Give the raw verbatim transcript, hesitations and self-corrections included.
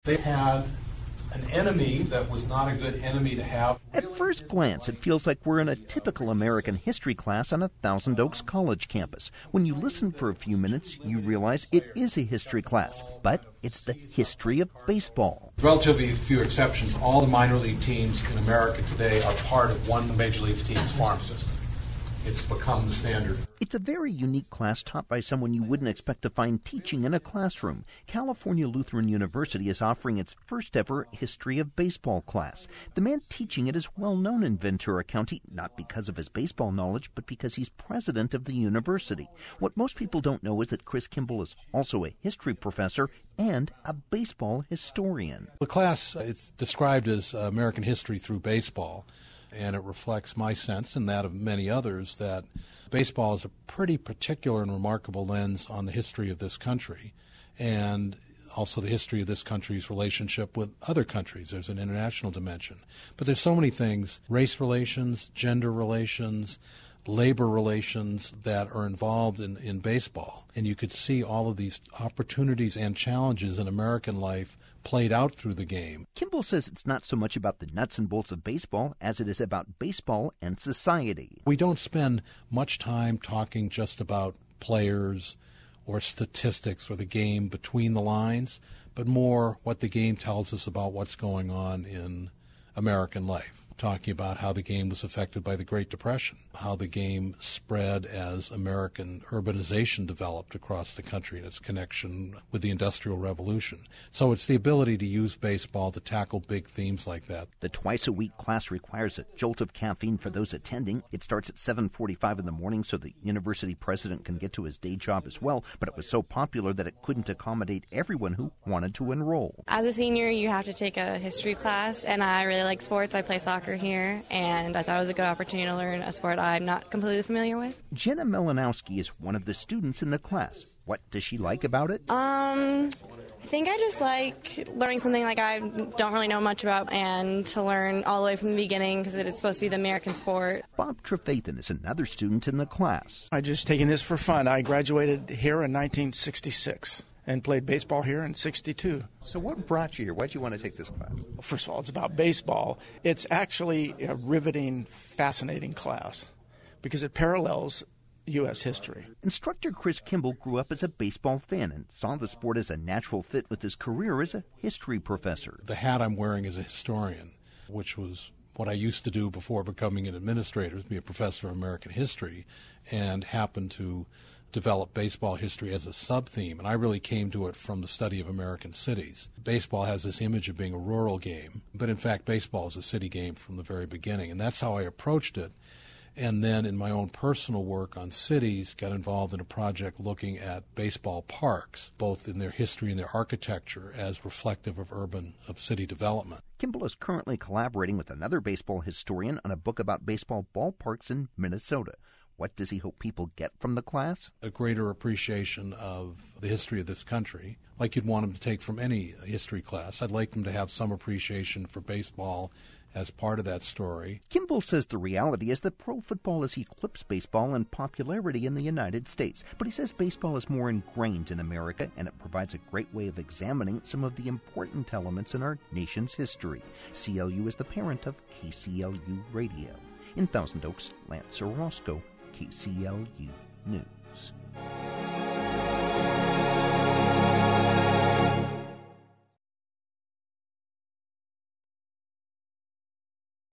They had an enemy that was not a good enemy to have. At first glance, it feels like we're in a typical American history class on a Thousand Oaks College campus. When you listen for a few minutes, you realize it is a history class, but it's the history of baseball. Relatively few exceptions, all the minor league teams in America today are part of one of the major league team's farm system. It's become the standard. It's a very unique class taught by someone you wouldn't expect to find teaching in a classroom. California Lutheran University is offering its first ever History of Baseball class. The man teaching it is well known in Ventura County, not because of his baseball knowledge, but because he's president of the university. What most people don't know is that Chris Kimball is also a history professor and a baseball historian. The class is described as American history through baseball. And it reflects my sense and that of many others that baseball is a pretty particular and remarkable lens on the history of this country and also the history of this country's relationship with other countries. There's an international dimension. But there's so many things, race relations, gender relations, labor relations that are involved in, in baseball. And you could see all of these opportunities and challenges in American life played out through the game. Kimball says it's not so much about the nuts and bolts of baseball as it is about baseball and society. We don't spend much time talking just about players or statistics or the game between the lines, but more what the game tells us about what's going on in American life. Talking about how the game was affected by the Great Depression, how the game spread as American urbanization developed across the country and its connection with the Industrial Revolution. So it's the ability to use baseball to tackle big themes like that. The twice-a-week class requires a jolt of caffeine for those attending. It starts at seven forty-five in the morning so the university president can get to his day job as well, but it was so popular that it couldn't accommodate everyone who wanted to enroll. As a senior, you have to take a history class, and I really like sports. I play soccer here, and I thought it was a good opportunity to learn a sport I'm not completely familiar with. Jenna Melanowski is one of the students in the class. What does she like about it? Um, I think I just like learning something like I don't really know much about, and to learn all the way from the beginning because it's supposed to be the American sport. Bob Trefathan is another student in the class. I just taking this for fun. I graduated here in nineteen sixty-six. And played baseball here in sixty-two. So what brought you here? Why did you want to take this class? Well, first of all, it's about baseball. It's actually a riveting, fascinating class because it parallels U S history. Instructor Chris Kimball grew up as a baseball fan and saw the sport as a natural fit with his career as a history professor. The hat I'm wearing as a historian, which was what I used to do before becoming an administrator, is be a professor of American history, and happened to develop baseball history as a sub-theme, and I really came to it from the study of American cities. Baseball has this image of being a rural game, but in fact baseball is a city game from the very beginning, and that's how I approached it. And then in my own personal work on cities, got involved in a project looking at baseball parks, both in their history and their architecture as reflective of urban, of city development. Kimball is currently collaborating with another baseball historian on a book about baseball ballparks in Minnesota. What does he hope people get from the class? A greater appreciation of the history of this country, like you'd want them to take from any history class. I'd like them to have some appreciation for baseball as part of that story. Kimball says the reality is that pro football has eclipsed baseball in popularity in the United States, but he says baseball is more ingrained in America, and it provides a great way of examining some of the important elements in our nation's history. C L U is the parent of K C L U Radio. In Thousand Oaks, Lance Orozco, K C L U News.